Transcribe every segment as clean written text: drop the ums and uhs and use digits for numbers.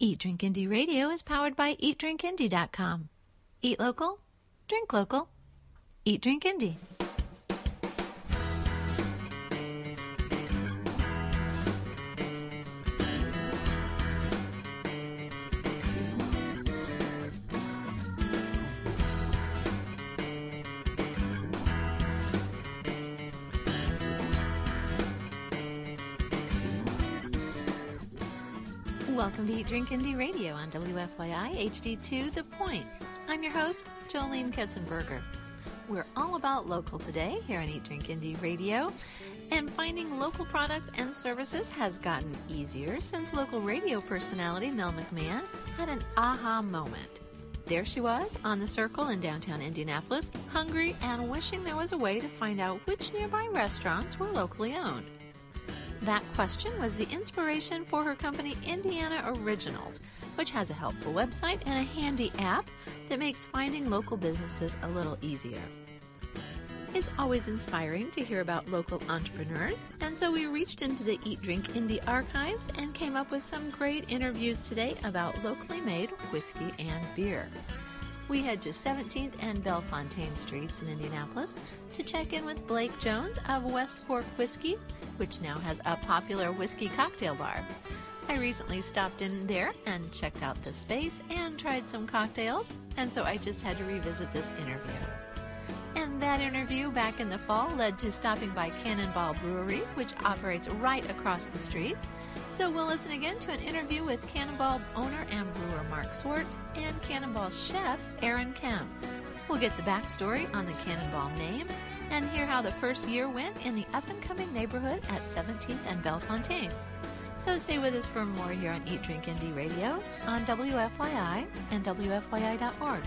Eat Drink Indie Radio is powered by EatDrinkIndie.com. Eat local, drink local. Eat Drink Indie. Welcome to Eat Drink Indie Radio on WFYI HD2 The Point. I'm your host, Jolene Ketzenberger. We're all about local today here on Eat Drink Indie Radio, and finding local products and services has gotten easier since local radio personality Mel McMahon had an aha moment. There she was on the Circle in downtown Indianapolis, hungry and wishing there was a way to find out which nearby restaurants were locally owned. That question was the inspiration for her company Indiana Originals, which has a helpful website and a handy app that makes finding local businesses a little easier. It's always inspiring to hear about local entrepreneurs, and so we reached into the Eat Drink Indie archives and came up with some great interviews today about locally made whiskey and beer. We head to 17th and Bellefontaine Streets in Indianapolis to check in with Blake Jones of West Fork Whiskey, which now has a popular whiskey cocktail bar. I recently stopped in there and checked out the space and tried some cocktails, and so I just had to revisit this interview. And that interview back in the fall led to stopping by Cannonball Brewery, which operates right across the street. So we'll listen again to an interview with Cannonball owner and brewer Mark Swartz and Cannonball chef Aaron Kemp. We'll get the backstory on the Cannonball name and hear how the first year went in the up-and-coming neighborhood at 17th and Bellefontaine. So stay with us for more here on Eat Drink Indie Radio on WFYI and WFYI.org.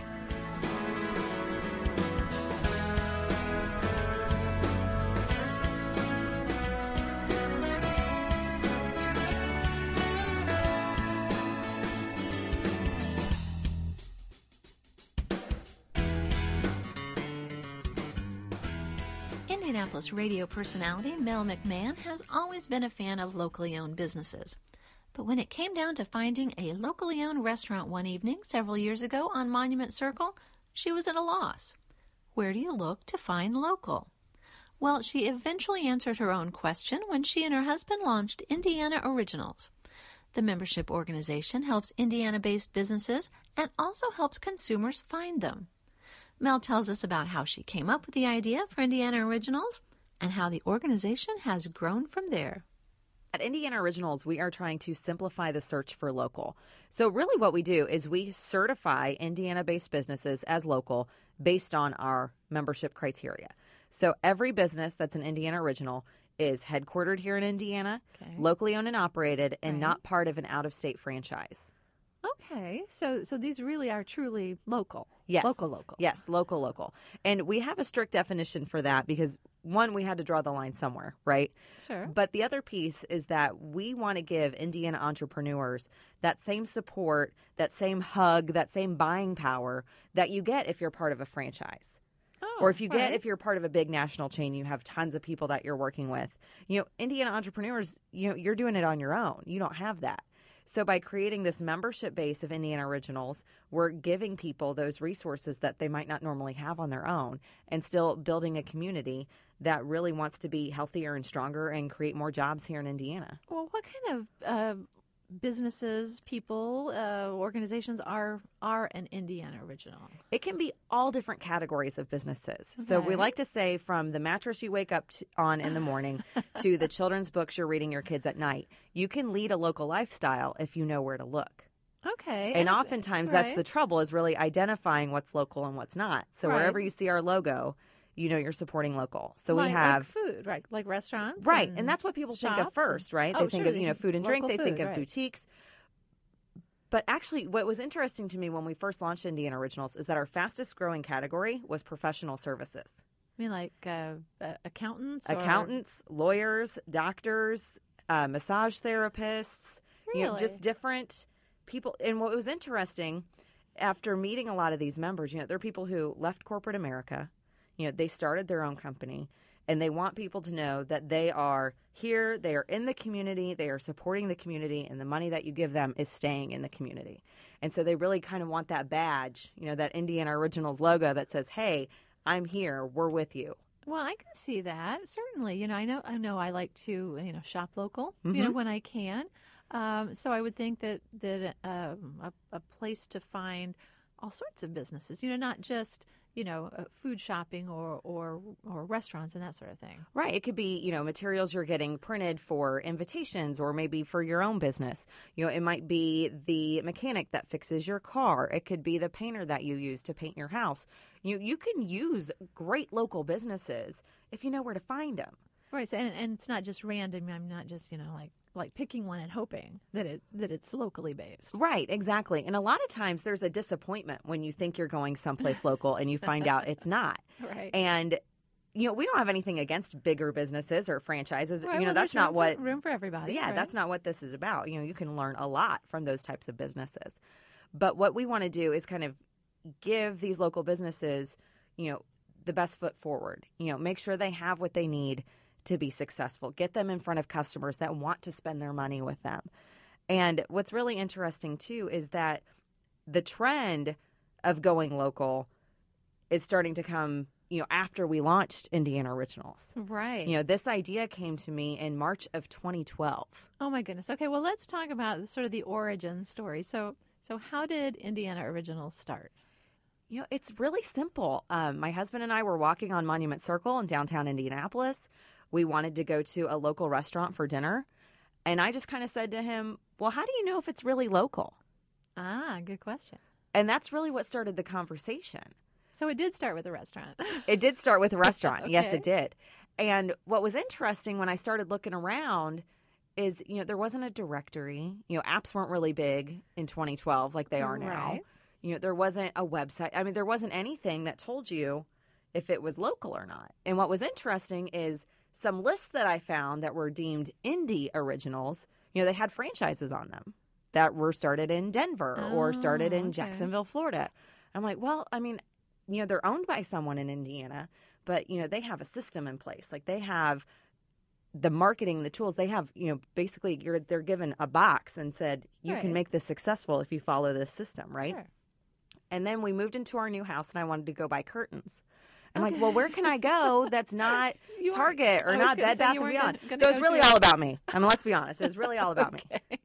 Indianapolis radio personality Mel McMahon has always been a fan of locally owned businesses. But when it came down to finding a locally owned restaurant one evening several years ago on Monument Circle, she was at a loss. Where do you look to find local? Well, she eventually answered her own question when she and her husband launched Indiana Originals. The membership organization helps Indiana-based businesses and also helps consumers find them. Mel tells us about how she came up with the idea for Indiana Originals and how the organization has grown from there. At Indiana Originals, we are trying to simplify the search for local. So really what we do is we certify Indiana-based businesses as local based on our membership criteria. So every business that's an Indiana Original is headquartered here in Indiana, locally owned and operated, and not part of an out-of-state franchise. Okay, so these really are truly local. Yes. Local. Yes, local. And we have a strict definition for that because, one, we had to draw the line somewhere, right? Sure. But the other piece is that we want to give Indiana entrepreneurs that same support, that same hug, that same buying power that you get if you're part of a franchise. Or if you're part of a big national chain, you have tons of people that you're working with. You know, Indiana entrepreneurs, you're doing it on your own. You don't have that. So by creating this membership base of Indiana Originals, we're giving people those resources that they might not normally have on their own and still building a community that really wants to be healthier and stronger and create more jobs here in Indiana. Well, what kind of businesses, people, organizations are an Indiana Original? It can be all different categories of businesses. Okay. So we like to say from the mattress you wake up on in the morning to the children's books you're reading your kids at night, you can lead a local lifestyle if you know where to look. Okay. And oftentimes that's the trouble, is really identifying what's local and what's not. So wherever you see our logo, you know you're supporting local. So we have like food, right? Like restaurants, and that's what people think of first, right? They think of food and drink. They think of boutiques. But actually, what was interesting to me when we first launched Indiana Originals is that our fastest growing category was professional services. I mean, like accountants, lawyers, doctors, massage therapists. Really? Just different people. And what was interesting, after meeting a lot of these members, there are people who left corporate America. They started their own company, And they want people to know that they are here, they are in the community, they are supporting the community, and the money that you give them is staying in the community. And so they really kind of want that badge, that Indiana Originals logo that says, hey, I'm here, we're with you. Well, I can see that, certainly. I know I like to, shop local, Mm-hmm. when I can. So I would think that a place to find all sorts of businesses, not just, food shopping or restaurants and that sort of thing. Right. It could be, materials you're getting printed for invitations or maybe for your own business. It might be the mechanic that fixes your car. It could be the painter that you use to paint your house. You can use great local businesses if you know where to find them. Right. So, and it's not just random. I'm not just, like picking one and hoping that it's locally based. Right, exactly. And a lot of times there's a disappointment when you think you're going someplace local and you find out it's not. Right. And we don't have anything against bigger businesses or franchises. Right, well, that's not what room for everybody. Yeah, right? That's not what this is about. You can learn a lot from those types of businesses. But what we want to do is kind of give these local businesses, the best foot forward. Make sure they have what they need to be successful. Get them in front of customers that want to spend their money with them. And what's really interesting, too, is that the trend of going local is starting to come, after we launched Indiana Originals. Right. This idea came to me in March of 2012. Oh, my goodness. Okay, well, let's talk about sort of the origin story. So how did Indiana Originals start? It's really simple. My husband and I were walking on Monument Circle in downtown Indianapolis. We wanted to go to a local restaurant for dinner. And I just kind of said to him, well, how do you know if it's really local? Ah, good question. And that's really what started the conversation. So it did start with a restaurant. It did start with a restaurant. Okay. Yes, it did. And what was interesting when I started looking around is, there wasn't a directory. Apps weren't really big in 2012 like they are now. Right. There wasn't a website. I mean, there wasn't anything that told you if it was local or not. And what was interesting is some lists that I found that were deemed indie originals, they had franchises on them that were started in Denver or started in Jacksonville, Florida. I'm like, well, I mean, they're owned by someone in Indiana, but, they have a system in place. Like they have the marketing, the tools. They have, basically they're given a box and said, you can make this successful if you follow this system, right? Sure. And then we moved into our new house and I wanted to go buy curtains. I'm like, well, where can I go that's not Target or not Bed Bath & Beyond? So it's really all about me. I mean, let's be honest. It was really all about me.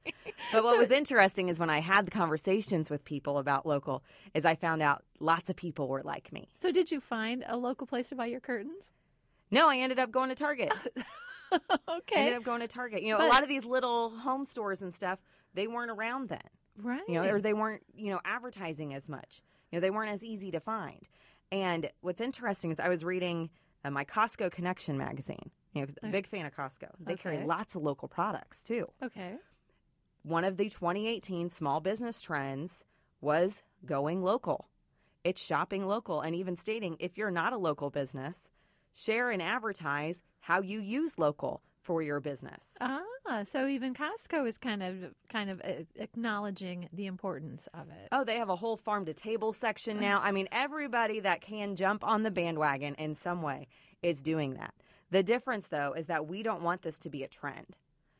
But what was interesting is when I had the conversations with people about local is I found out lots of people were like me. So did you find a local place to buy your curtains? No, I ended up going to Target. Okay. I ended up going to Target. A lot of these little home stores and stuff, they weren't around then. Right. Or they weren't, advertising as much. They weren't as easy to find. And what's interesting is I was reading my Costco Connection magazine. Big fan of Costco. They carry lots of local products, too. Okay. One of the 2018 small business trends was going local. It's shopping local and even stating if you're not a local business, share and advertise how you use local for your business. So even Costco is kind of acknowledging the importance of it. Oh, they have a whole farm to table section now. I mean, everybody that can jump on the bandwagon in some way is doing that. The difference, though, is that we don't want this to be a trend.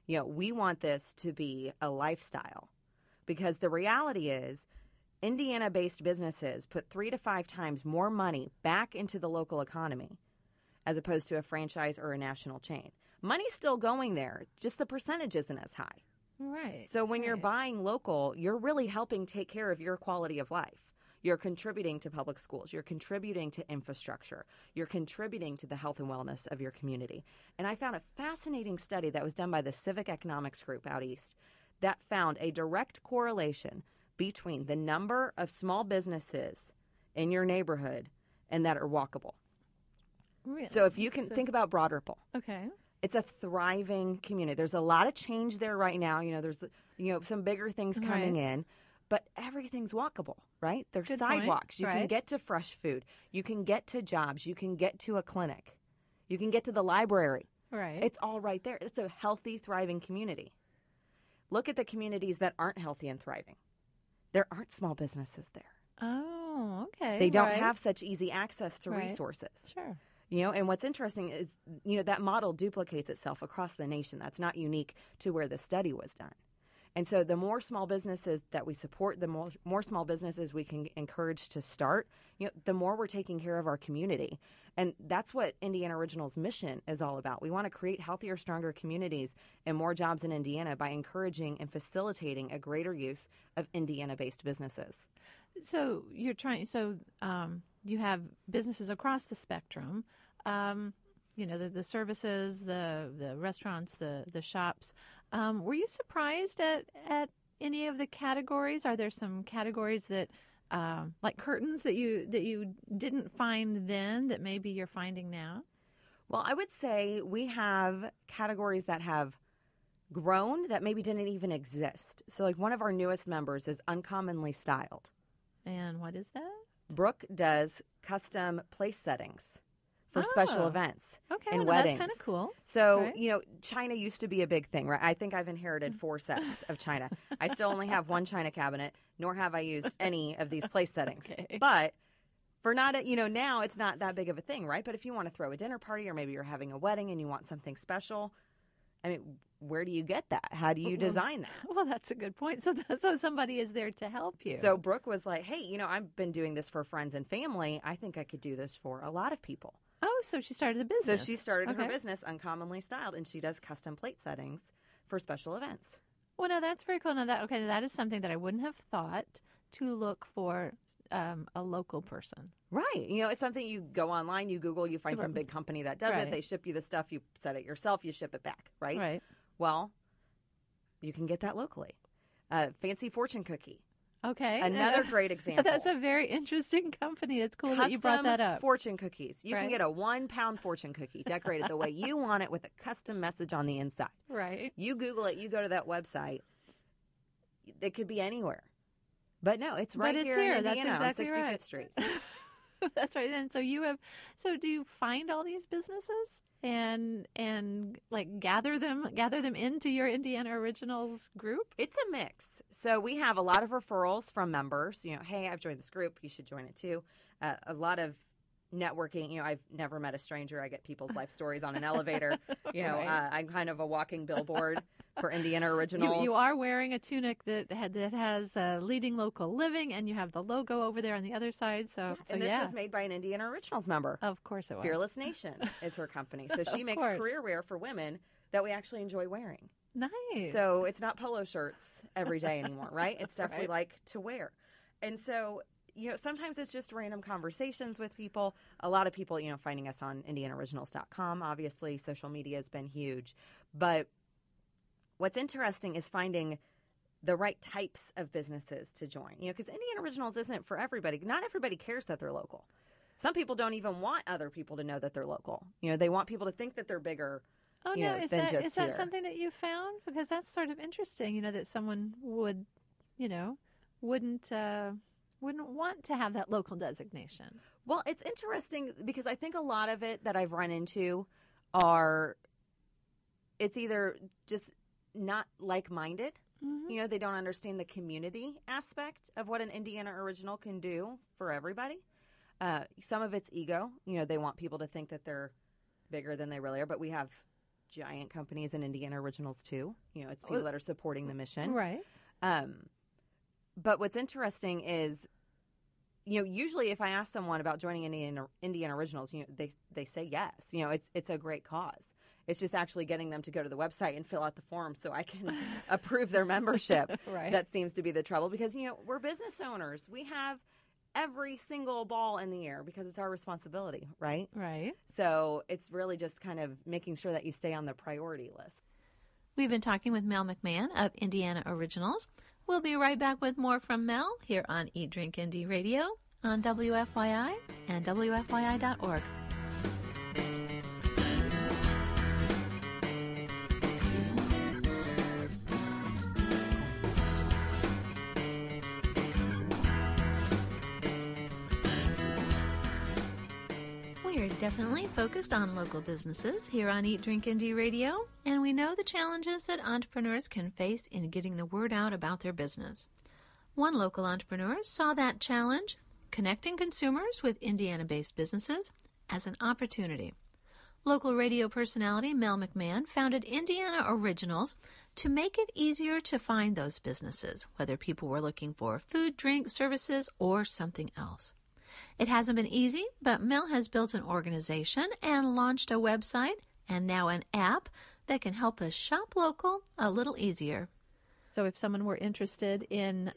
We want this to be a lifestyle because the reality is Indiana-based businesses put 3 to 5 times more money back into the local economy as opposed to a franchise or a national chain. Money's still going there, just the percentage isn't as high. Right. So when you're buying local, you're really helping take care of your quality of life. You're contributing to public schools. You're contributing to infrastructure. You're contributing to the health and wellness of your community. And I found a fascinating study that was done by the Civic Economics Group out east that found a direct correlation between the number of small businesses in your neighborhood and that are walkable. Really? So if you can think about Broad Ripple. Okay. It's a thriving community. There's a lot of change there right now. There's some bigger things coming in, but everything's walkable, right? There's Good sidewalks. point. You can get to fresh food. You can get to jobs. You can get to a clinic. You can get to the library. Right. It's all right there. It's a healthy, thriving community. Look at the communities that aren't healthy and thriving. There aren't small businesses there. Oh, okay. They don't have such easy access to Right. resources. Sure. And what's interesting is, that model duplicates itself across the nation. That's not unique to where the study was done. And so the more small businesses that we support, the more small businesses we can encourage to start, the more we're taking care of our community. And that's what Indiana Originals' mission is all about. We want to create healthier, stronger communities and more jobs in Indiana by encouraging and facilitating a greater use of Indiana-based businesses. So you have businesses across the spectrum, the services, the restaurants, the shops. Were you surprised at any of the categories? Are there some categories that, like curtains, that you didn't find then that maybe you're finding now? Well, I would say we have categories that have grown that maybe didn't even exist. So like one of our newest members is Uncommonly Styled. And what is that? Brooke does custom place settings for special events and weddings. That's kind of cool. So, right? China used to be a big thing, right? I think I've inherited 4 sets of China. I still only have 1 China cabinet, nor have I used any of these place settings. Okay. But for now it's not that big of a thing, right? But if you want to throw a dinner party or maybe you're having a wedding and you want something special, where do you get that? How do you design that? Well, that's a good point. So somebody is there to help you. So Brooke was like, hey, I've been doing this for friends and family. I think I could do this for a lot of people. Oh, so she started the business. So she started her business, Uncommonly Styled, and she does custom plate settings for special events. Well, now that's very cool. Now that is something that I wouldn't have thought to look for a local person. Right. It's something you go online, you Google, you find some big company that does it. They ship you the stuff, you set it yourself, you ship it back, right? Right. Well, you can get that locally. Fancy Fortune Cookie. Okay. Another great example. That's a very interesting company. It's cool that you brought that up. Fortune cookies. You can get a 1-pound fortune cookie decorated the way you want it with a custom message on the inside. Right. You Google it, you go to that website. It could be anywhere. Like it's here in Indiana. That's exactly on 65th right. Street. That's right. And so do you find all these businesses and like gather them into your Indiana Originals group? It's a mix. So we have a lot of referrals from members. Hey, I've joined this group. You should join it too. A lot of networking. I've never met a stranger. I get people's life stories on an elevator. Right. I'm kind of a walking billboard for Indiana Originals. You are wearing a tunic that has leading local living, and you have the logo over there on the other side. So and this was made by an Indiana Originals member. Of course it was. Fearless Nation is her company. So she makes career wear for women that we actually enjoy wearing. Nice. So it's not polo shirts every day anymore, right? It's stuff we like to wear. And so, sometimes it's just random conversations with people. A lot of people, finding us on IndianaOriginals.com. Obviously, social media has been huge. But what's interesting is finding the right types of businesses to join. Because Indiana Originals isn't for everybody. Not everybody cares that they're local. Some people don't even want other people to know that they're local. They want people to think that they're bigger. Oh, no, is that something that you found? Because that's sort of interesting, that someone would, wouldn't want to have that local designation. Well, it's interesting because I think a lot of it that I've run into it's either just not like-minded. Mm-hmm. They don't understand the community aspect of what an Indiana Original can do for everybody. Some of it's ego. They want people to think that they're bigger than they really are, but we have giant companies in Indiana Originals too. It's people that are supporting the mission. Right. But what's interesting is, usually if I ask someone about joining Indiana Originals, they say yes. It's a great cause. It's just actually getting them to go to the website and fill out the form so I can approve their membership. Right. That seems to be the trouble because, we're business owners. We have every single ball in the air because it's our responsibility, right? Right. So it's really just kind of making sure that you stay on the priority list. We've been talking with Mel McMahon of Indiana Originals. We'll be right back with more from Mel here on Eat, Drink, Indie Radio on WFYI and WFYI.org. We're definitely focused on local businesses here on Eat, Drink, Indie Radio, and we know the challenges that entrepreneurs can face in getting the word out about their business. One local entrepreneur saw that challenge, connecting consumers with Indiana-based businesses, as an opportunity. Local radio personality Mel McMahon founded Indiana Originals to make it easier to find those businesses, whether people were looking for food, drink, services, or something else. It hasn't been easy, but Mel has built an organization and launched a website and now an app that can help us shop local a little easier. So if someone were interested in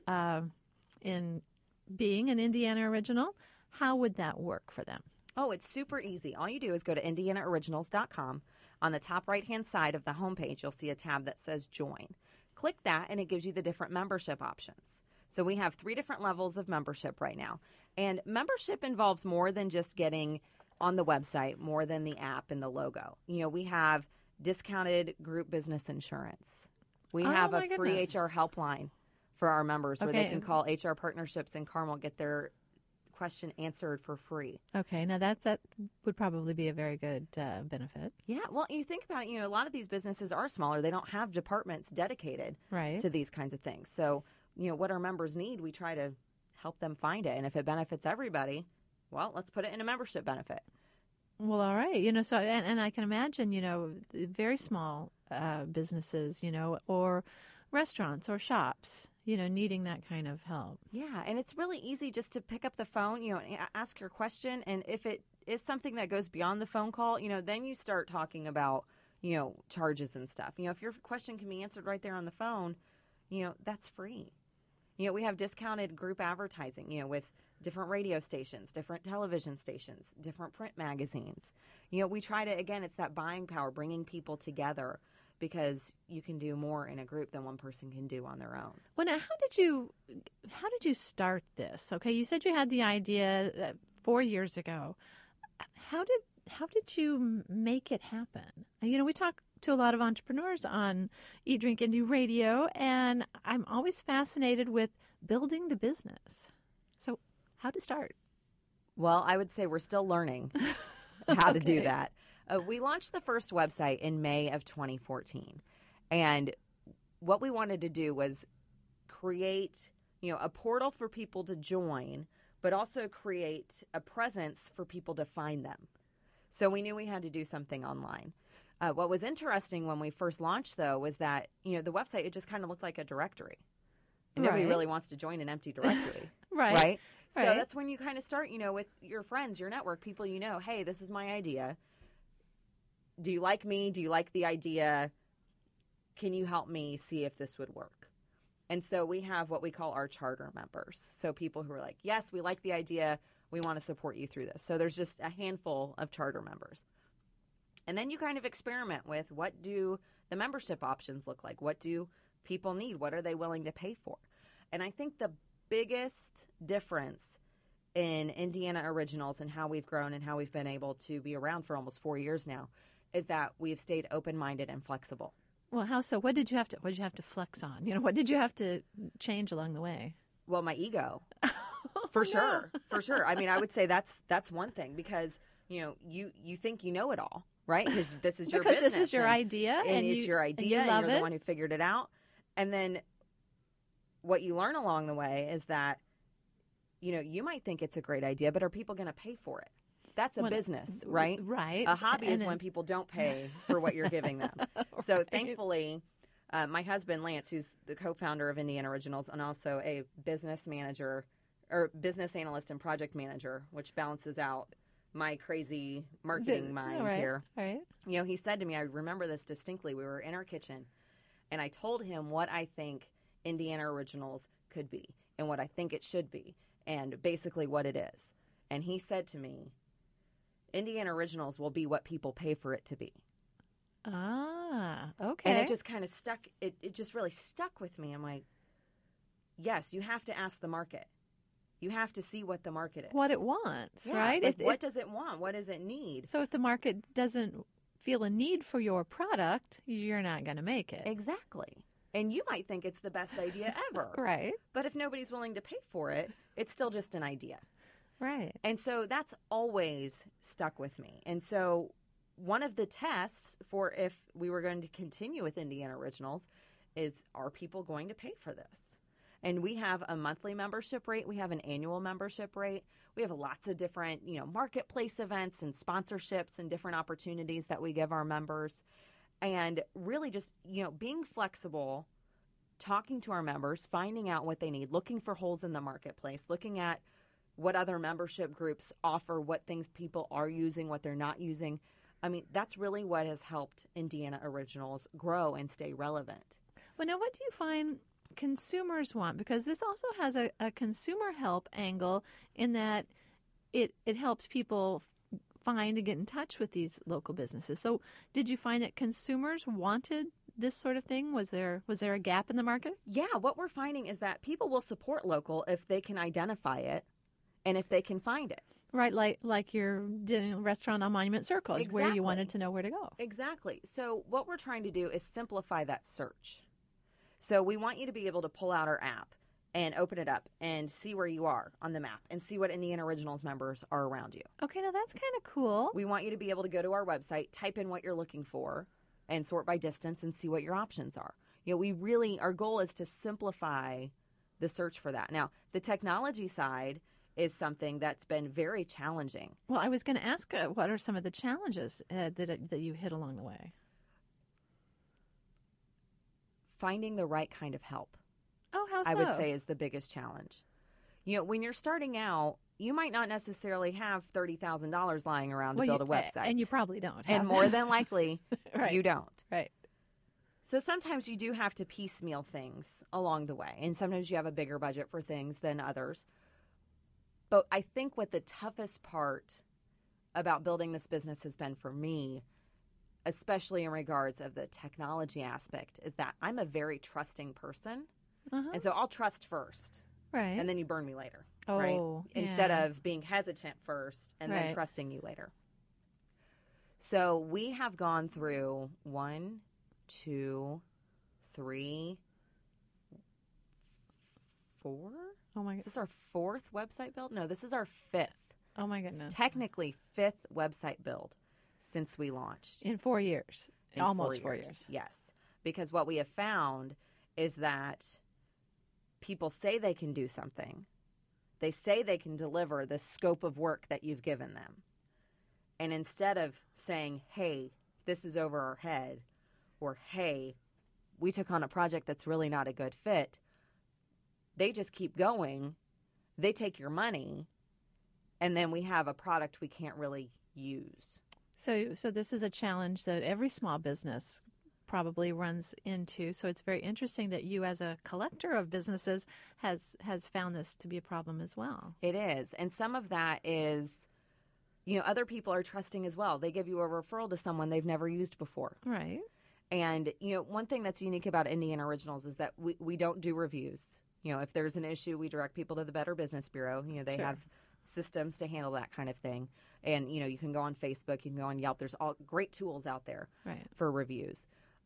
being an Indiana Original, how would that work for them? Oh, it's super easy. All you do is go to IndianaOriginals.com. On the top right-hand side of the homepage, you'll see a tab that says Join. Click that, and it gives you the different membership options. So we have 3 different levels of membership right now. And membership involves more than just getting on the website, more than the app and the logo. You know, we have discounted group business insurance. We have a free HR helpline for our members where they can call HR Partnerships in Carmel, get their question answered for free. Okay, now that would probably be a very good benefit. Yeah, well, you think about it, you know, a lot of these businesses are smaller. They don't have departments dedicated to these kinds of things. So, you know, what our members need, we try to help them find it. And if it benefits everybody, well, let's put it in a membership benefit. Well, all right. You know, so, and I can imagine, you know, very small businesses, you know, or restaurants or shops, you know, needing that kind of help. Yeah, and it's really easy just to pick up the phone, you know, ask your question. And if it is something that goes beyond the phone call, you know, then you start talking about, you know, charges and stuff. You know, if your question can be answered right there on the phone, you know, that's free. You know, we have discounted group advertising, you know, with different radio stations, different television stations, different print magazines. You know, we try to, again, it's that buying power, bringing people together, because you can do more in a group than one person can do on their own. Well, now, how did you start this? Okay, you said you had the idea 4 years ago. How did you make it happen? You know, we talk to a lot of entrepreneurs on Eat, Drink, Indie Radio, and I'm always fascinated with building the business. So how to start? Well, I would say we're still learning how to do that. We launched the first website in May of 2014. And what we wanted to do was create, you know, a portal for people to join, but also create a presence for people to find them. So we knew we had to do something online. What was interesting when we first launched, though, was that, you know, the website, it just kind of looked like a directory. And nobody really wants to join an empty directory. Right? So that's when you kind of start, you know, with your friends, your network, people you know, hey, this is my idea. Do you like me? Do you like the idea? Can you help me see if this would work? And so we have what we call our charter members. So people who are like, yes, we like the idea. We want to support you through this. So there's just a handful of charter members. And then you kind of experiment with, what do the membership options look like? What do people need? What are they willing to pay for? And I think the biggest difference in Indiana Originals and how we've grown and how we've been able to be around for almost 4 years now is that we've stayed open-minded and flexible. Well, how so? What did you have to flex on? You know, what did you have to change along the way? Well, my ego. For sure. I mean, I would say that's one thing, because, you know, you think you know it all, right? Because this is your business. This is your idea. And it's your idea, and you're the one who figured it out. And then what you learn along the way is that, you know, you might think it's a great idea, but are people going to pay for it? That's a business, right? Right. A hobby is when people don't pay for what you're giving them. So thankfully, my husband, Lance, who's the co-founder of Indiana Originals and also a business manager or business analyst and project manager, which balances out my crazy marketing mind here. Right. You know, he said to me, I remember this distinctly, we were in our kitchen, and I told him what I think Indiana Originals could be and what I think it should be and basically what it is. And he said to me, Indiana Originals will be what people pay for it to be. Ah, okay. And it just kind of stuck, it just really stuck with me. I'm like, yes, you have to ask the market. You have to see what the market is. What it wants, right? Like what does it want? What does it need? So if the market doesn't feel a need for your product, you're not going to make it. Exactly. And you might think it's the best idea ever. Right. But if nobody's willing to pay for it, it's still just an idea. Right. And so that's always stuck with me. And so one of the tests for if we were going to continue with Indiana Originals is, are people going to pay for this? And we have a monthly membership rate. We have an annual membership rate. We have lots of different, marketplace events and sponsorships and different opportunities that we give our members. And really just, being flexible, talking to our members, finding out what they need, looking for holes in the marketplace, looking at what other membership groups offer, what things people are using, what they're not using. I mean, that's really what has helped Indiana Originals grow and stay relevant. Well, now, what do you find consumers want? Because this also has a consumer help angle in that it helps people find and get in touch with these local businesses. So did you find that consumers wanted this sort of thing? Was there a gap in the market? Yeah, what we're finding is that people will support local if they can identify it and if they can find it. Right, like your restaurant on Monument Circle, Exactly. where you wanted to know where to go. Exactly. So what we're trying to do is simplify that search. So we want you to be able to pull out our app and open it up and see where you are on the map and see what Indiana Originals members are around you. Okay, now that's kind of cool. We want you to be able to go to our website, type in what you're looking for, and sort by distance and see what your options are. Our goal is to simplify the search for that. Now, the technology side is something that's been very challenging. Well, I was going to ask, what are some of the challenges that you hit along the way? Finding the right kind of help. Oh, how so? I would say is the biggest challenge. When you're starting out, you might not necessarily have $30,000 lying around to build a website. And you probably don't. And more than likely, right. You don't. Right. So sometimes you do have to piecemeal things along the way. And sometimes you have a bigger budget for things than others. But I think what the toughest part about building this business has been for me, especially in regards of the technology aspect, is that I'm a very trusting person. Uh-huh. And so I'll trust first. Right. And then you burn me later. Oh, right? yeah. Instead of being hesitant first and then trusting you later. So we have gone through 1, 2, 3, 4. Oh my! Is this our 4th website build? No, this is our 5th. Oh my goodness! Technically 5th website build since we launched. In 4 years. Almost 4 years. Yes. Because what we have found is that people say they can do something. They say they can deliver the scope of work that you've given them. And instead of saying, hey, this is over our head, or hey, we took on a project that's really not a good fit, they just keep going. They take your money, and then we have a product we can't really use. So this is a challenge that every small business probably runs into. So it's very interesting that you, as a collector of businesses, has found this to be a problem as well. It is. And some of that is, other people are trusting as well. They give you a referral to someone they've never used before. Right. And, one thing that's unique about Indiana Originals is that we don't do reviews. If there's an issue, we direct people to the Better Business Bureau. They have systems to handle that kind of thing. And, you can go on Facebook, you can go on Yelp. There's all great tools out there for reviews.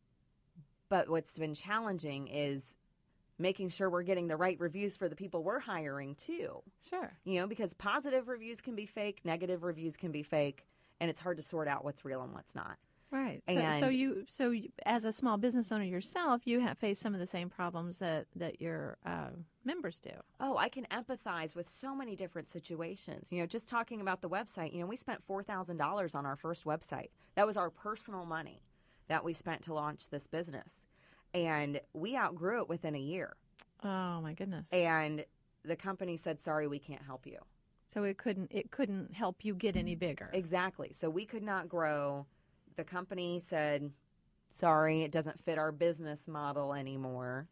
But what's been challenging is making sure we're getting the right reviews for the people we're hiring, too. Sure. Because positive reviews can be fake, negative reviews can be fake, and it's hard to sort out what's real and what's not. Right. And so you, as a small business owner yourself, you have faced some of the same problems that your members do. Oh, I can empathize with so many different situations. Just talking about the website, we spent $4,000 on our first website. That was our personal money that we spent to launch this business. And we outgrew it within a year. Oh, my goodness. And the company said, sorry, we can't help you. So it couldn't help you get any bigger. Exactly. So we could not grow. The company said, sorry, it doesn't fit our business model anymore.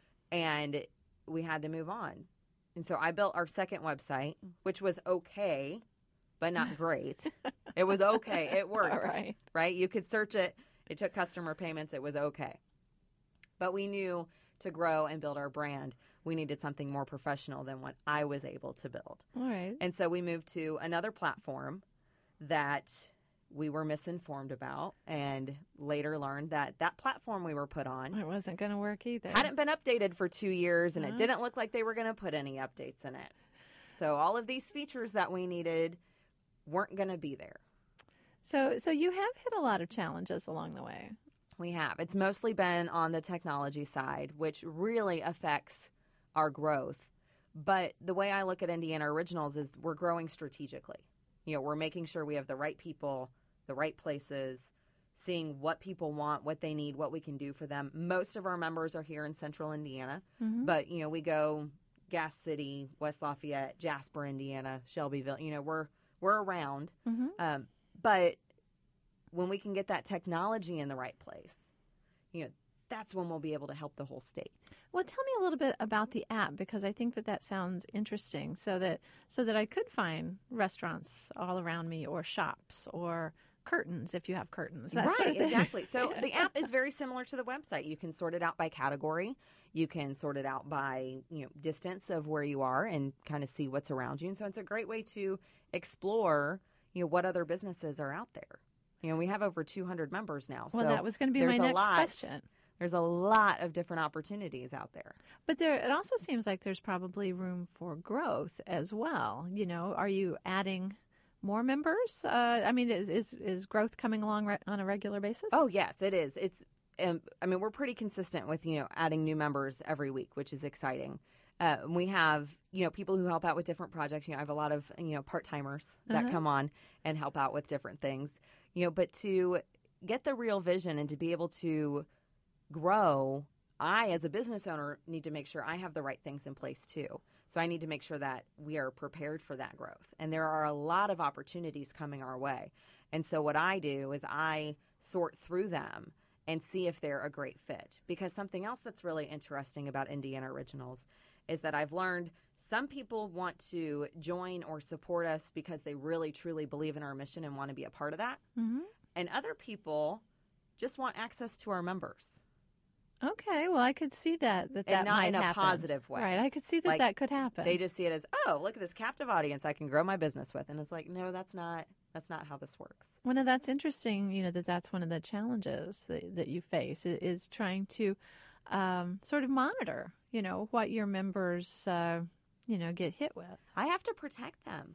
And we had to move on. And so I built our second website, which was okay, but not great. It was okay. It worked. All right. Right? You could search it. It took customer payments. It was okay. But we knew to grow and build our brand, we needed something more professional than what I was able to build. All right. And so we moved to another platform that we were misinformed about, and later learned that that platform we were put on, it wasn't going to work either. Hadn't been updated for 2 years, and it didn't look like they were going to put any updates in it. So all of these features that we needed weren't going to be there. So you have hit a lot of challenges along the way. We have. It's mostly been on the technology side, which really affects our growth. But the way I look at Indiana Originals is we're growing strategically. We're making sure we have the right people, the right places, seeing what people want, what they need, what we can do for them. Most of our members are here in central Indiana, but, we go Gas City, West Lafayette, Jasper, Indiana, Shelbyville. We're around. But when we can get that technology in the right place, that's when we'll be able to help the whole state. Well, tell me a little bit about the app, because I think that sounds interesting, so that I could find restaurants all around me, or shops, or curtains if you have curtains. That sort of thing. Exactly. So the app is very similar to the website. You can sort it out by category. You can sort it out by distance of where you are and kind of see what's around you. And so it's a great way to explore what other businesses are out there. We have over 200 members now. Well, so that was going to be my next question. There's a lot of different opportunities out there. But it also seems like there's probably room for growth as well. Are you adding more members? Is growth coming along on a regular basis? Oh, yes, it is. We're pretty consistent with, adding new members every week, which is exciting. We have, people who help out with different projects. I have a lot of, part-timers that come on and help out with different things. But to get the real vision and to be able to grow, I, as a business owner, need to make sure I have the right things in place too. So I need to make sure that we are prepared for that growth. And there are a lot of opportunities coming our way. And so what I do is I sort through them and see if they're a great fit. Because something else that's really interesting about Indiana Originals is that I've learned some people want to join or support us because they really, truly believe in our mission and want to be a part of that. And other people just want access to our members. Okay, well, I could see that and not might in a happen. positive way. Right, I could see that could happen. They just see it as, oh, look at this captive audience I can grow my business with. And it's like, no, that's not how this works. Well, no, that's interesting, that's one of the challenges that you face is trying to sort of monitor, what your members, get hit with. I have to protect them.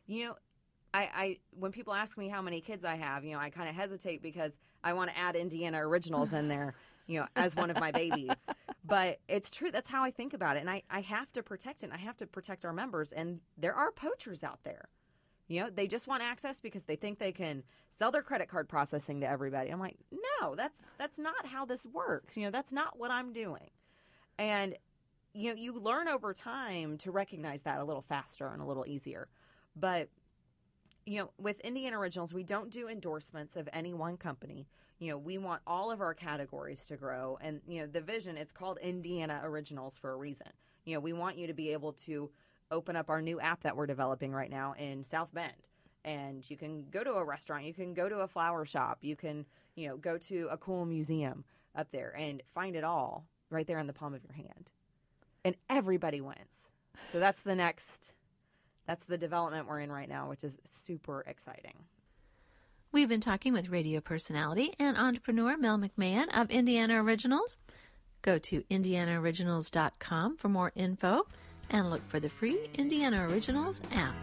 I when people ask me how many kids I have, I kind of hesitate because I want to add Indiana Originals in there. As one of my babies. But it's true. That's how I think about it. And I have to protect it. And I have to protect our members. And there are poachers out there. They just want access because they think they can sell their credit card processing to everybody. I'm like, no, that's not how this works. That's not what I'm doing. And, you learn over time to recognize that a little faster and a little easier. But, with Indiana Originals, we don't do endorsements of any one company. We want all of our categories to grow. And, the vision, it's called Indiana Originals for a reason. We want you to be able to open up our new app that we're developing right now in South Bend. And you can go to a restaurant. You can go to a flower shop. You can, go to a cool museum up there and find it all right there in the palm of your hand. And everybody wins. So that's the development we're in right now, which is super exciting. We've been talking with radio personality and entrepreneur Mel McMahon of Indiana Originals. Go to indianaoriginals.com for more info and look for the free Indiana Originals app.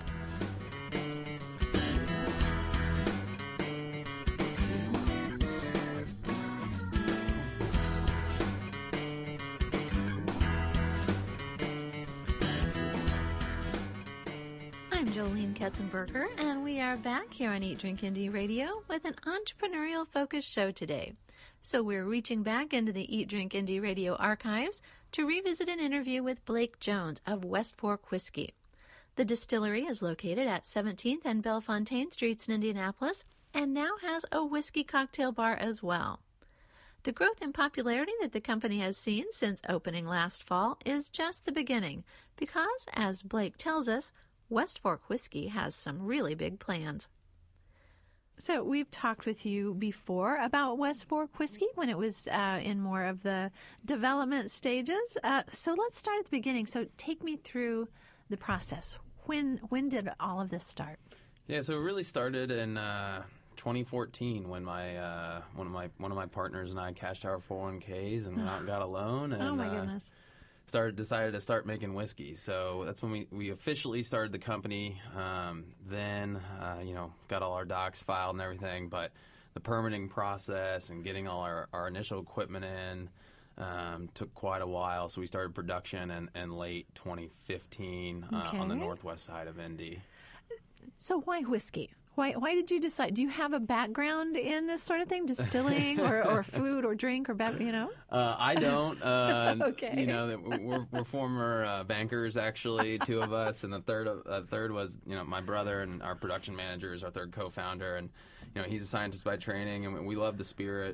I'm Jolene Ketzenberger, and we are back here on Eat, Drink, Indie Radio with an entrepreneurial-focused show today. So we're reaching back into the Eat, Drink, Indie Radio archives to revisit an interview with Blake Jones of West Fork Whiskey. The distillery is located at 17th and Bellefontaine Streets in Indianapolis and now has a whiskey cocktail bar as well. The growth in popularity that the company has seen since opening last fall is just the beginning because, as Blake tells us, West Fork Whiskey has some really big plans. So we've talked with you before about West Fork Whiskey when it was in more of the development stages. So let's start at the beginning. So take me through the process. When did all of this start? Yeah, so it really started in 2014 when one of my partners and I cashed our 401ks and went out and got a loan. And, oh my goodness. Decided to start making whiskey. So that's when we officially started the company. Then got all our docs filed and everything. But the permitting process and getting all our initial equipment in Took quite a while, so we started production in late 2015 on the northwest side of Indy. So why whiskey? Why did you decide? Do you have a background in this sort of thing, distilling or food or drink or I don't. Okay. You know, we're former bankers, actually, two of us, and the third was my brother and our production manager is our third co-founder, and he's a scientist by training, and we love the spirit.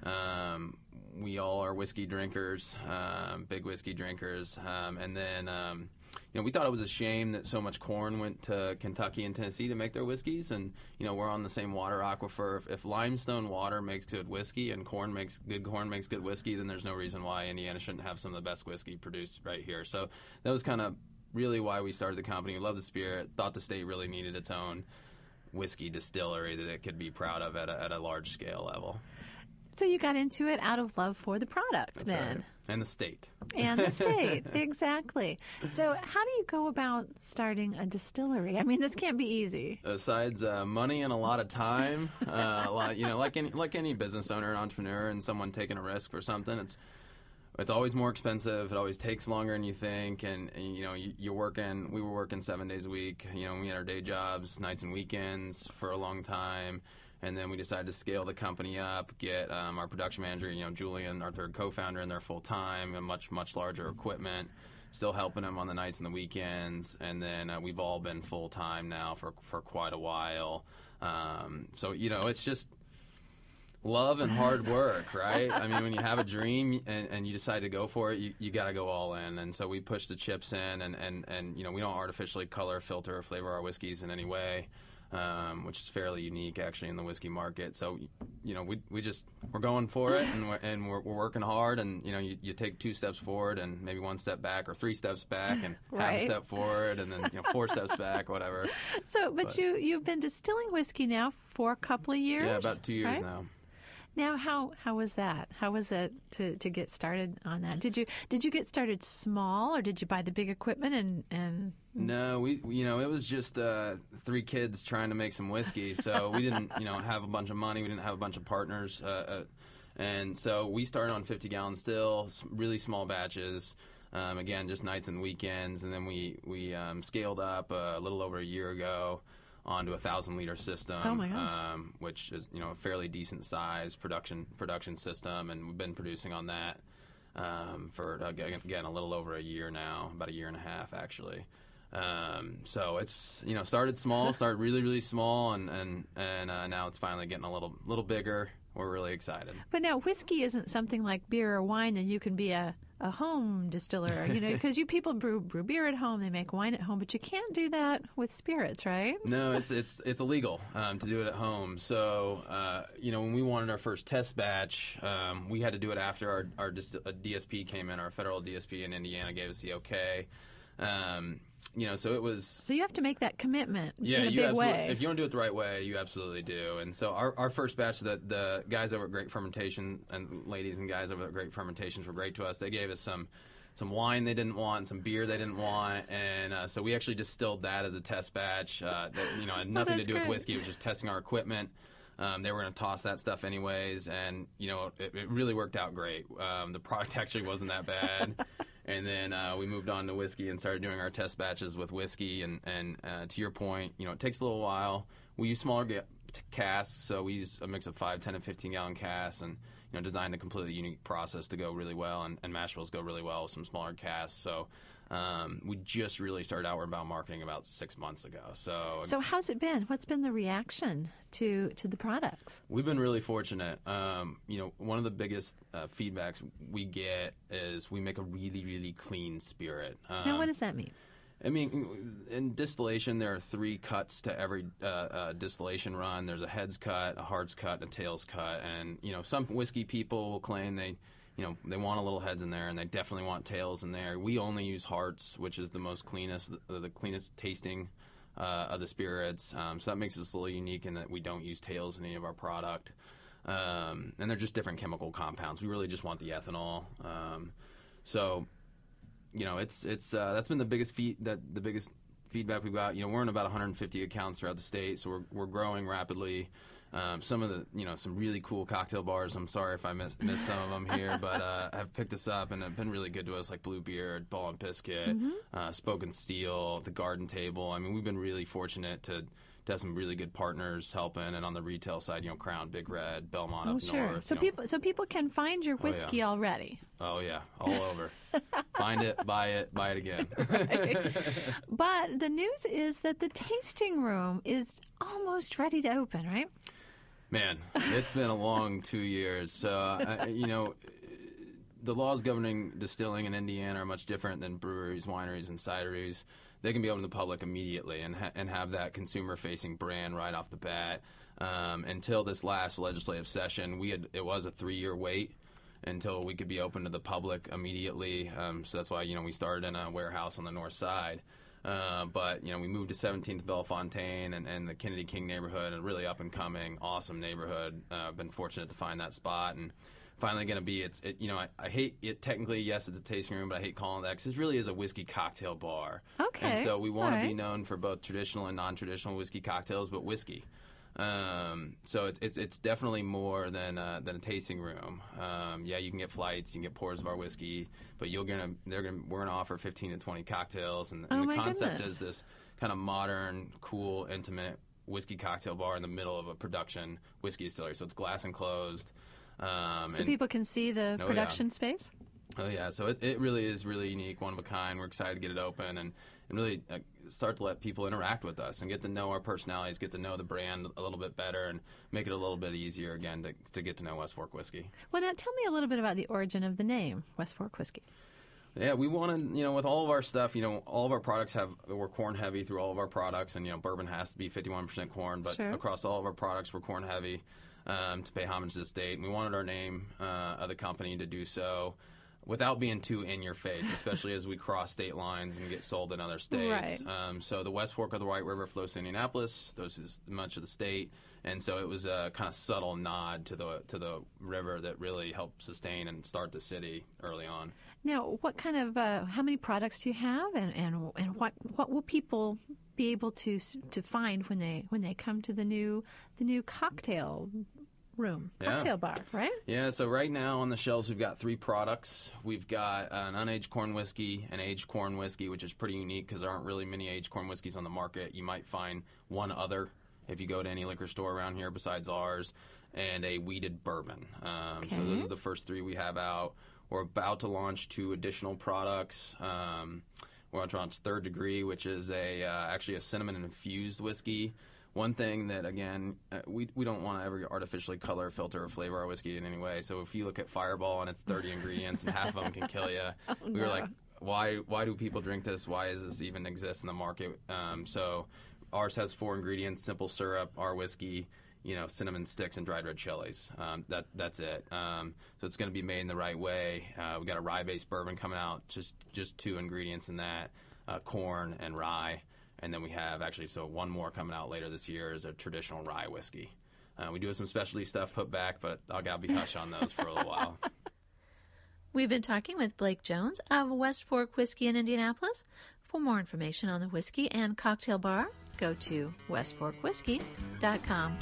We all are whiskey drinkers, big whiskey drinkers, and then. We thought it was a shame that so much corn went to Kentucky and Tennessee to make their whiskeys, and we're on the same water aquifer. If limestone water makes good whiskey and corn makes good whiskey, then there's no reason why Indiana shouldn't have some of the best whiskey produced right here. So that was kind of really why we started the company. We love the spirit, thought the state really needed its own whiskey distillery that it could be proud of at a large scale level. So you got into it out of love for the product. That's then. Right. And the state. And the state, exactly. So how do you go about starting a distillery? I mean, this can't be easy. Besides money and a lot of time, like any business owner and entrepreneur and someone taking a risk for something, it's always more expensive. It always takes longer than you think, and you're working. We were working 7 days a week. We had our day jobs, nights and weekends for a long time. And then we decided to scale the company up, get our production manager, Julian, our third co-founder, in there full-time, and much, much larger equipment, still helping him on the nights and the weekends. And then we've all been full-time now for quite a while. So, it's just love and hard work, right? I mean, when you have a dream and you decide to go for it, you got to go all in. And so we push the chips in, and we don't artificially color, filter, or flavor our whiskeys in any way. Which is fairly unique, actually, in the whiskey market. So, we're going for it, and we're working hard. And you take 2 steps forward, and maybe 1 step back, or 3 steps back, and half a step forward, and then 4 steps back, whatever. So, but you've been distilling whiskey now for a couple of years. Yeah, about 2 years now. Now, how was that? How was it to get started on that? Did you get started small, or did you buy the big equipment and? No, we it was just 3 kids trying to make some whiskey. So we didn't have a bunch of money. We didn't have a bunch of partners, and so we started on 50-gallon still, really small batches. Again, just nights and weekends, and then we scaled up a little over a year ago onto a 1,000-liter system, oh my gosh. Which is a fairly decent size production system, and we've been producing on that for again a little over a year now, about a year and a half actually. So it's started small, started really really small, and now it's finally getting a little bigger. We're really excited. But now whiskey isn't something like beer or wine that you can be a home distiller, because people brew beer at home, they make wine at home, but you can't do that with spirits, right? No, it's illegal to do it at home. So, when we wanted our first test batch, we had to do it after our DSP came in. Our federal DSP in Indiana gave us the okay. So it was. So you have to make that commitment in a big way. If you want to do it the right way, you absolutely do. And so our first batch, the guys over at Great Fermentation and ladies and guys over at Great Fermentations were great to us. They gave us some wine they didn't want, some beer they didn't want, and so we actually distilled that as a test batch. That had nothing to do with whiskey. It was just testing our equipment. They were going to toss that stuff anyways, and it really worked out great. The product actually wasn't that bad. And then we moved on to whiskey and started doing our test batches with whiskey. And to your point, it takes a little while. We use smaller casks, so we use a mix of 5, 10, and 15-gallon casks, and designed a completely unique process to go really well. And mash bills go really well with some smaller casks. So we just really started outbound marketing about 6 months ago. So how's it been? What's been the reaction to the products? We've been really fortunate. One of the biggest feedbacks we get is we make a really, really clean spirit. Now, what does that mean? I mean, in distillation, there are 3 cuts to every distillation run. There's a heads cut, a hearts cut, and a tails cut. And, some whiskey people will claim they want a little heads in there, and they definitely want tails in there. We only use hearts, which is the most cleanest, the cleanest tasting of the spirits. So that makes us a little unique in that we don't use tails in any of our product. And they're just different chemical compounds. We really just want the ethanol. It's that's been the biggest feedback we've got. We're in about 150 accounts throughout the state, so we're growing rapidly. Some of the, some really cool cocktail bars. I'm sorry if I missed some of them here, but have picked us up and have been really good to us, like Bluebeard, Ball and Biscuit, Spoken Steel, the Garden Table. I mean, we've been really fortunate to have some really good partners helping, and on the retail side, Crown, Big Red, Belmont up north. So people can find your whiskey already. Oh yeah, all over. Find it, buy it again. Right. But the news is that the tasting room is almost ready to open, right? Man, it's been a long 2 years. So, the laws governing distilling in Indiana are much different than breweries, wineries, and cideries. They can be open to the public immediately and have that consumer-facing brand right off the bat. Until this last legislative session, it was a 3-year wait until we could be open to the public immediately. So that's why we started in a warehouse on the north side. But we moved to 17th Bellefontaine and the Kennedy King neighborhood, a really up and coming, awesome neighborhood. I've been fortunate to find that spot, and finally going to be. I hate it technically. Yes, it's a tasting room, but I hate calling it that because it really is a whiskey cocktail bar. Okay, and so we want to be known for both traditional and non-traditional whiskey cocktails, but whiskey. So it's definitely more than a tasting room. Yeah, you can get flights, you can get pours of our whiskey, but we're gonna offer 15 to 20 cocktails, and the concept is this kind of modern, cool, intimate whiskey cocktail bar in the middle of a production whiskey distillery. So it's glass enclosed. So people can see the production space? Oh, yeah. So it really is really unique, one of a kind. We're excited to get it open and really start to let people interact with us and get to know our personalities, get to know the brand a little bit better, and make it a little bit easier, again, to get to know West Fork Whiskey. Well, now tell me a little bit about the origin of the name, West Fork Whiskey. Yeah, we wanted, with all of our stuff, all of our products we're corn heavy through all of our products, and, bourbon has to be 51% corn, but across all of our products, we're corn heavy. To pay homage to the state. And we wanted our name of the company to do so without being too in your face, especially as we cross state lines and get sold in other states. Right. So the West Fork of the White River flows to Indianapolis. Those is much of the state. And so it was a kind of subtle nod to the river that really helped sustain and start the city early on. Now, what kind of how many products do you have, and what will people be able to find when they come to the new cocktail bar, right? Yeah, so right now on the shelves we've got 3 products. We've got an unaged corn whiskey, an aged corn whiskey, which is pretty unique because there aren't really many aged corn whiskeys on the market. You might find one other if you go to any liquor store around here besides ours, and a wheated bourbon. So those are the first 3 we have out. We're about to launch 2 additional products. We're about to launch Third Degree, which is actually a cinnamon-infused whiskey. One thing that, again, we don't want to ever artificially color, filter, or flavor our whiskey in any way. So if you look at Fireball and it's 30 ingredients and half of them can kill you, we were like, why do people drink this? Why does this even exist in the market? So ours has 4 ingredients: simple syrup, our whiskey, cinnamon sticks, and dried red chilies. That's it. So it's going to be made in the right way. We got a rye-based bourbon coming out, just 2 ingredients in that, corn and rye. And then we have one more coming out later this year is a traditional rye whiskey. We do have some specialty stuff put back, but I'll be hush on those for a little while. We've been talking with Blake Jones of West Fork Whiskey in Indianapolis. For more information on the whiskey and cocktail bar, go to westforkwhiskey.com.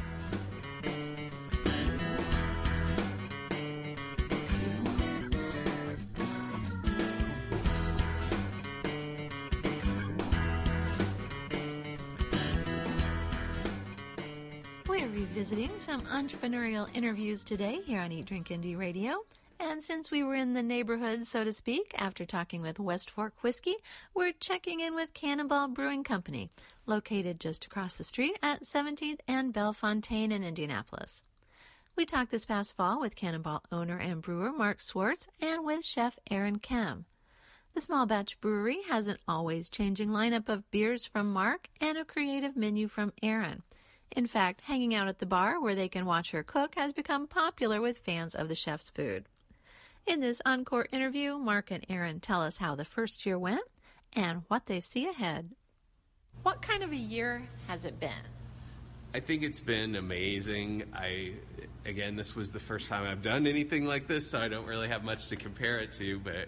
We're revisiting some entrepreneurial interviews today here on Eat, Drink, Indie Radio. And since we were in the neighborhood, so to speak, after talking with West Fork Whiskey, we're checking in with Cannonball Brewing Company, located just across the street at 17th and Bellefontaine in Indianapolis. We talked this past fall with Cannonball owner and brewer Mark Swartz and with chef Aaron Kem. The small batch brewery has an always changing lineup of beers from Mark and a creative menu from Aaron. In fact, hanging out at the bar where they can watch her cook has become popular with fans of the chef's food. In this encore interview, Mark and Aaron tell us how the first year went and what they see ahead. What kind of a year has it been? I think it's been amazing. Again, this was the first time I've done anything like this, so I don't really have much to compare it to, but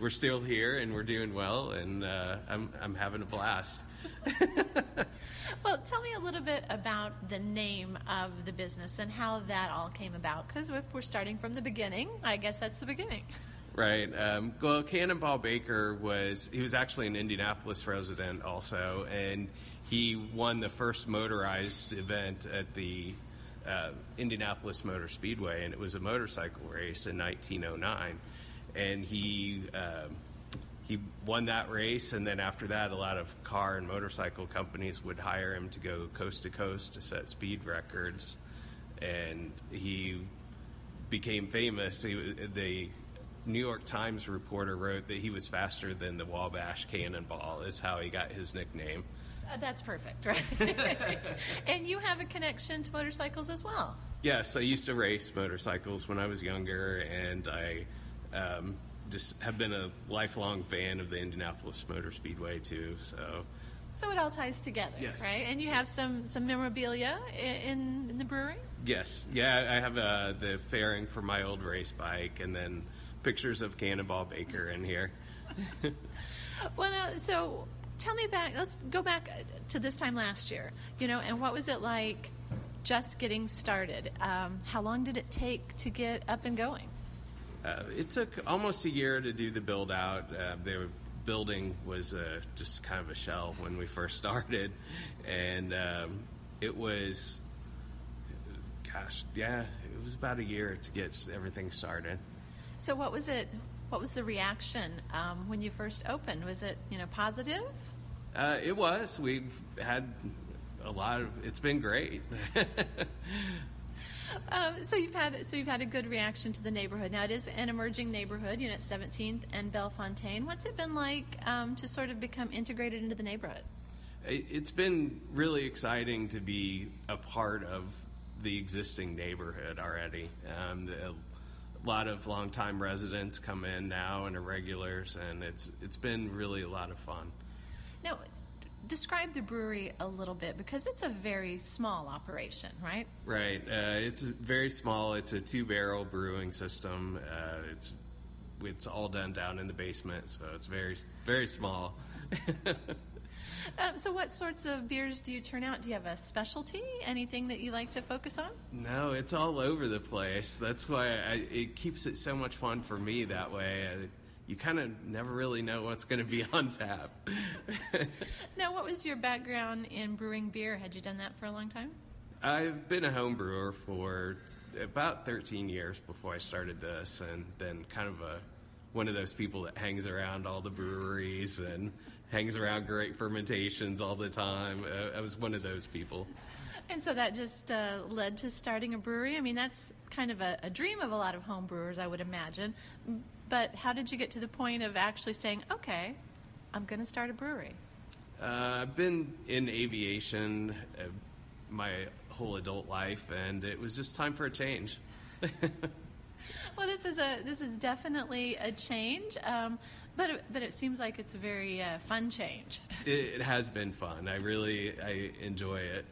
we're still here and we're doing well, and I'm having a blast. Well, tell me a little bit about the name of the business and how that all came about. Because if we're starting from the beginning, I guess that's the beginning. Right. Well, Cannonball Baker he was actually an Indianapolis resident also, and he won the first motorized event at the Indianapolis Motor Speedway, and it was a motorcycle race in 1909. And he won that race, and then after that, a lot of car and motorcycle companies would hire him to go coast to coast to set speed records, and he became famous. The New York Times reporter wrote that he was faster than the Wabash Cannonball, is how he got his nickname. That's perfect, right? And you have a connection to motorcycles as well. Yes, I used to race motorcycles when I was younger, and I just have been a lifelong fan of the Indianapolis Motor Speedway too. So it all ties together, yes. Right? And you have some memorabilia in the brewery? Yes. Yeah, I have the fairing for my old race bike, and then pictures of Cannonball Baker in here. Well, so tell me let's go back to this time last year, and what was it like just getting started? How long did it take to get up and going? It took almost a year to do the build out. The building was just kind of a shell when we first started, and it was, it was about a year to get everything started. So what was it? What was the reaction when you first opened? Was it positive? It was. We've had it's been great. So you've had a good reaction to the neighborhood. Now it is an emerging neighborhood, at 17th and Bellefontaine. What's it been like to sort of become integrated into the neighborhood? It's been really exciting to be a part of the existing neighborhood already. A lot of longtime residents come in now and are regulars, and it's been really a lot of fun. Now, describe the brewery a little bit, because it's a very small operation, right? Right. It's very small. It's a 2-barrel brewing system. It's all done down in the basement, so it's very, very small. So what sorts of beers do you turn out? Do you have a specialty? Anything that you like to focus on? No, it's all over the place. That's why it keeps it so much fun for me that way. You kind of never really know what's going to be on tap. Now, what was your background in brewing beer? Had you done that for a long time? I've been a home brewer for about 13 years before I started this, and then kind of one of those people that hangs around all the breweries and hangs around great fermentations all the time. I was one of those people. And so that just led to starting a brewery? I mean, that's kind of a dream of a lot of home brewers, I would imagine. But how did you get to the point of actually saying, okay, I'm going to start a brewery? I've been in aviation my whole adult life, and it was just time for a change. Well, this is definitely a change, but it seems like it's a very fun change. It has been fun. I enjoy it.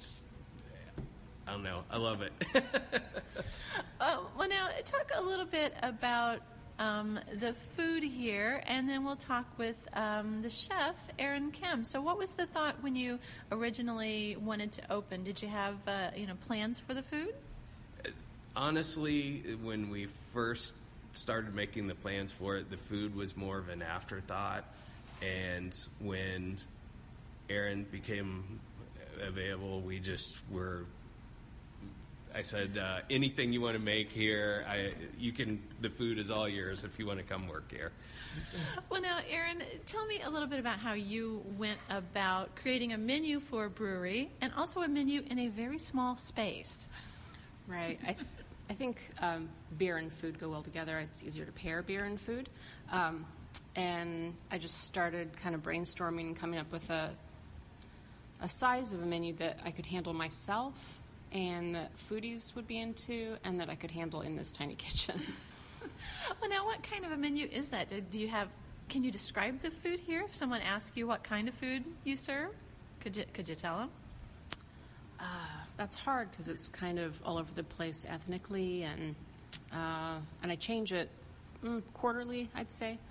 I don't know. I love it. Well, now talk a little bit about the food here, and then we'll talk with the chef, Aaron Kim. So what was the thought when you originally wanted to open? Did you have plans for the food? Honestly, when we first started making the plans for it, the food was more of an afterthought. And when Aaron became available, I said, anything you want to make here, the food is all yours if you want to come work here. Well, now, Aaron, tell me a little bit about how you went about creating a menu for a brewery and also a menu in a very small space. Right. I think beer and food go well together. It's easier to pair beer and food. And I just started kind of brainstorming and coming up with a size of a menu that I could handle myself and that foodies would be into and that I could handle in this tiny kitchen. Well, now, what kind of a menu is that? Can you describe the food here? If someone asks you what kind of food you serve, could you tell them? That's hard because it's kind of all over the place ethnically, and I change it quarterly, I'd say.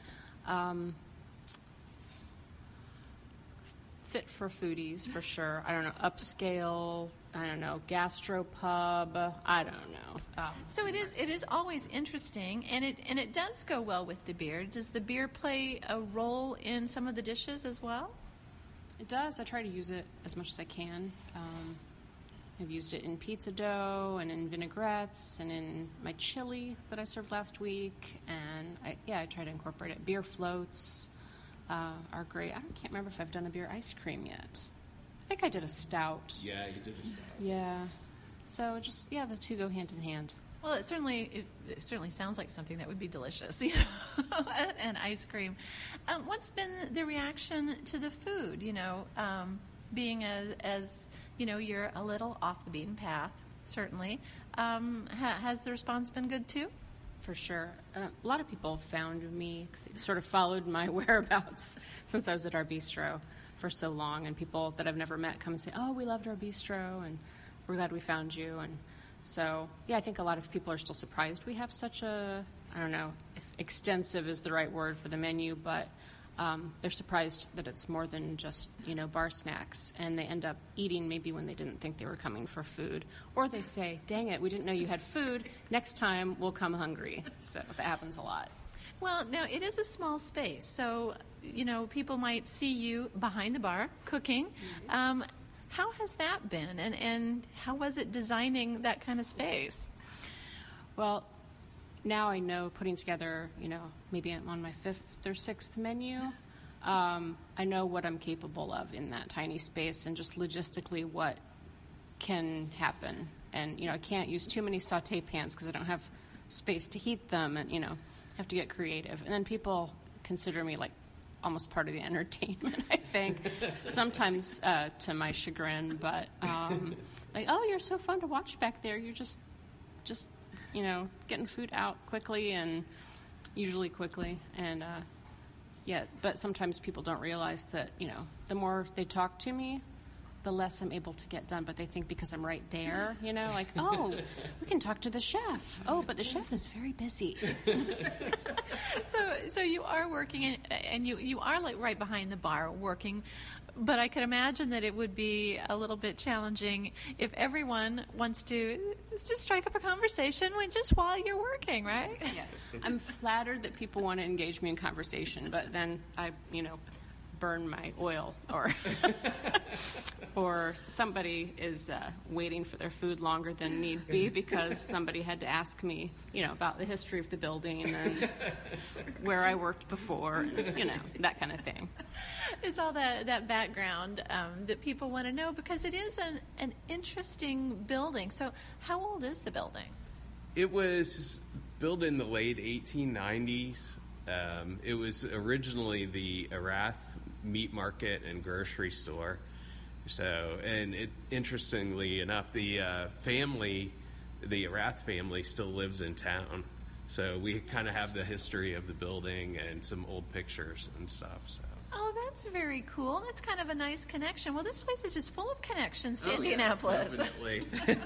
Fit for foodies, for sure. I don't know, upscale, I don't know, gastropub, I don't know. So it is always interesting, and it does go well with the beer. Does the beer play a role in some of the dishes as well? It does. I try to use it as much as I can. I've used it in pizza dough and in vinaigrettes and in my chili that I served last week, and I try to incorporate it. Beer floats are great. I can't remember if I've done a beer ice cream yet. I think I did a stout. Yeah, you did a stout. Yeah. So the two go hand in hand. Well, it certainly sounds like something that would be delicious, and ice cream. What's been the reaction to the food? Being as you're a little off the beaten path, certainly. Has the response been good too? For sure. A lot of people found me, sort of followed my whereabouts since I was at our bistro for so long, and people that I've never met come and say, "Oh, we loved our bistro, and we're glad we found you." And so, I think a lot of people are still surprised we have such a, I don't know if extensive is the right word for the menu, but they're surprised that it's more than just, bar snacks, and they end up eating maybe when they didn't think they were coming for food. Or they say, "Dang it, we didn't know you had food. Next time we'll come hungry." So that happens a lot. Well, now it is a small space, so, people might see you behind the bar cooking. Mm-hmm. How has that been, and how was it designing that kind of space? Well, now I know putting together, maybe I'm on my 5th or 6th menu. I know what I'm capable of in that tiny space and just logistically what can happen. And, I can't use too many saute pans because I don't have space to heat them and, have to get creative. And then people consider me like almost part of the entertainment, I think, sometimes to my chagrin. But like, "Oh, you're so fun to watch back there. You're just getting food out quickly and usually quickly." And but sometimes people don't realize that, the more they talk to me, the less I'm able to get done. But they think because I'm right there, like, "Oh, we can talk to the chef. Oh, but the chef is very busy." So you are working, and you are like right behind the bar working. But I could imagine that it would be a little bit challenging if everyone wants to just strike up a conversation just while you're working, right? Yeah. I'm flattered that people want to engage me in conversation, but then I, burn my oil, or somebody is waiting for their food longer than need be because somebody had to ask me, about the history of the building and where I worked before, and, that kind of thing. It's all that background that people want to know because it is an interesting building. So how old is the building? It was built in the late 1890s. It was originally the Arath meat market and grocery store. So, and interestingly enough, the Arath family still lives in town. So we kind of have the history of the building and some old pictures and stuff. So. Oh, that's very cool. That's kind of a nice connection. Well, this place is just full of connections to Indianapolis. Yes, definitely.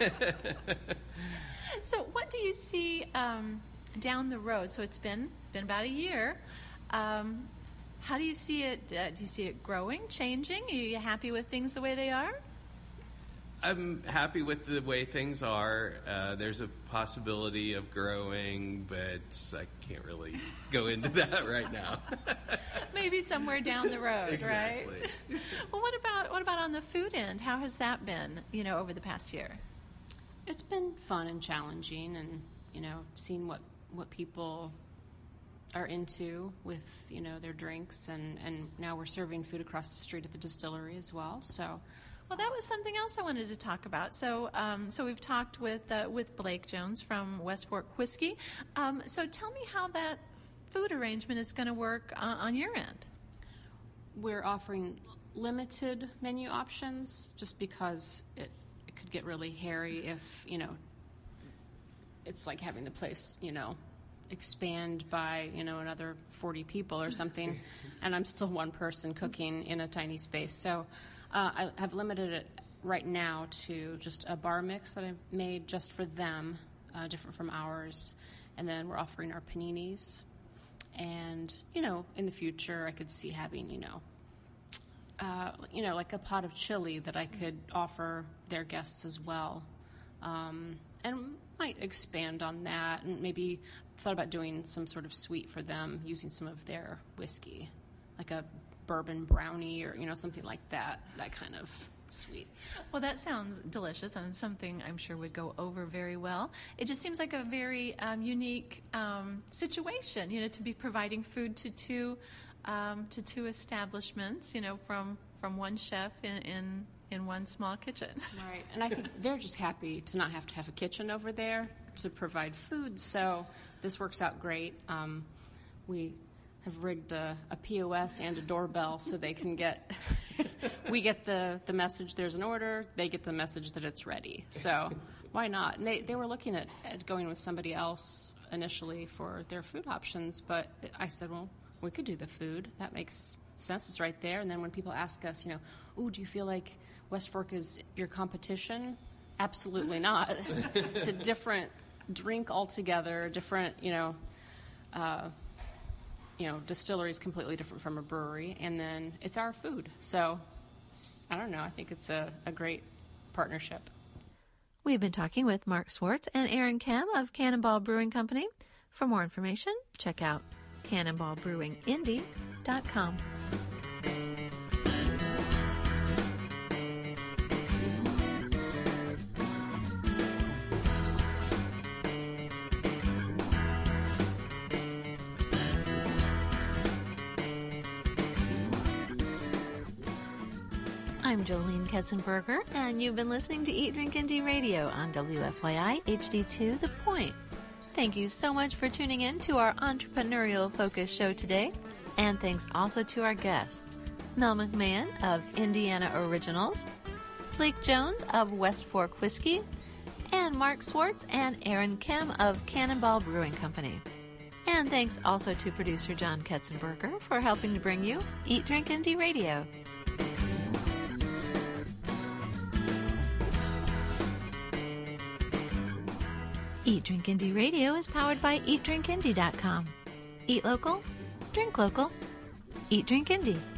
So what do you see down the road? So it's been about a year. How do you see it? Do you see it growing, changing? Are you happy with things the way they are? I'm happy with the way things are. There's a possibility of growing, but I can't really go into that right now. Maybe somewhere down the road, exactly. Right? Well, what about on the food end? How has that been, over the past year? It's been fun and challenging, and seeing what people are into with their drinks, and now we're serving food across the street at the distillery as well. So. Well, that was something else I wanted to talk about. So we've talked with Blake Jones from West Fork Whiskey. So tell me how that food arrangement is going to work on your end. We're offering limited menu options just because it could get really hairy if, it's like having the place, expand by, another 40 people or something, and I'm still one person cooking in a tiny space. So I have limited it right now to just a bar mix that I made just for them, different from ours. And then we're offering our paninis. And, in the future, I could see having, like a pot of chili that I could offer their guests as well. And might expand on that, and maybe thought about doing some sort of sweet for them using some of their whiskey, like a bourbon brownie or, something like that kind of sweet. Well, that sounds delicious and something I'm sure would go over very well. It just seems like a very unique situation, to be providing food to two establishments, from one chef in one small kitchen. Right, and I think they're just happy to not have to have a kitchen over there to provide food, so this works out great. We have rigged a POS and a doorbell so they can get, we get the message there's an order, they get the message that it's ready. So why not? And they were looking at going with somebody else initially for their food options, but I said, well, we could do the food. That makes sense. It's right there. And then when people ask us, do you feel like West Fork is your competition? Absolutely not. It's a different drink altogether, different, distillery is completely different from a brewery, and then it's our food. So, I don't know. I think it's a great partnership. We've been talking with Mark Swartz and Aaron Kem of Cannonball Brewing Company. For more information, check out cannonballbrewingindy.com. I'm Jolene Ketzenberger, and you've been listening to Eat, Drink, Indie Radio on WFYI HD2 The Point. Thank you so much for tuning in to our entrepreneurial focus show today, and thanks also to our guests, Mel McMahon of Indiana Originals, Blake Jones of West Fork Whiskey, and Mark Swartz and Aaron Kem of Cannonball Brewing Company. And thanks also to producer John Ketzenberger for helping to bring you Eat, Drink, Indie Radio. Eat Drink Indie Radio is powered by EatDrinkIndie.com. Eat local, drink local, Eat Drink Indie.